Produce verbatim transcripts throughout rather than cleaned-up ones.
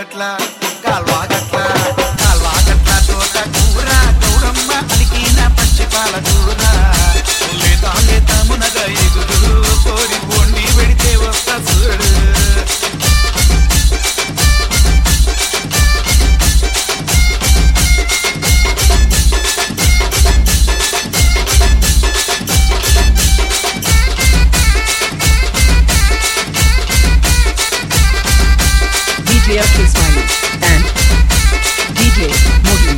గట్ల కాల్వా గట్ల కాల్వా గట్ల తోట కూర గౌరమ్మ అలికిన పచ్చి పాల కూర లేదా లేదా మునగ ఎగురు కోరి పొండి పెడితే వస్తా చూడు D J F K Smiley and D J Modi.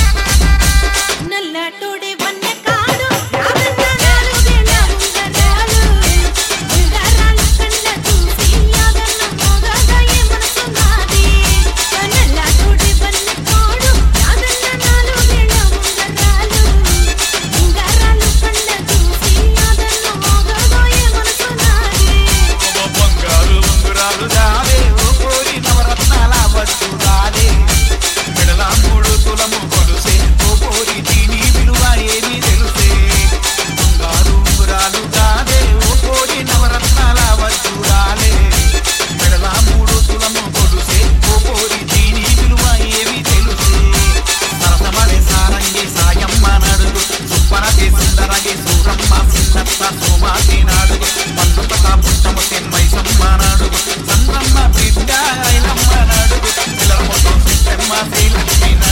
నల్లటోడే వన్నెకాడు Yadanna నాలుగేళ్ల ఉంగరాలు ఉంగరాలు కళ్ళ చూసి యాదన్న మోగగాయే మనసు నాది నల్లటోడే వన్నెకాడు యాదన్న నాలుగేళ్ల ఉంగరాలు ఉంగరాలు కళ్ళ చూసి యాదన్న మోగగాయే మనసు నాది బంగారు ఉంగరాలు దావే ఓ కోరి నవరత్నాల వస్తురాలే మెడల మూడు తులము కొలుసే ఓ కోరి దీని విలువ ఏమి తెలుసే బంగారు ఉంగరాలు దావే ఓ కోరి నవరత్నాల వస్తురాలే మెడల మూడు తులము కొలుసే ఓ కోరి దీని విలువ ఏమి తెలుసే సరసమడే సారంగి సాయమ్మ నడుగు సుప్పనది సుందరగి సూరమ్మ సిన్నత్త సోమాసి నాడుగు పండుగ పుట్టము తెన్మైసమ్మ నాడుగు చంద్రమ్మ బిడ్డ ఐలమ్మ నాడుగు పిల్లల మొత్తం సిట్టమ్మ శ్రీలక్ష్మి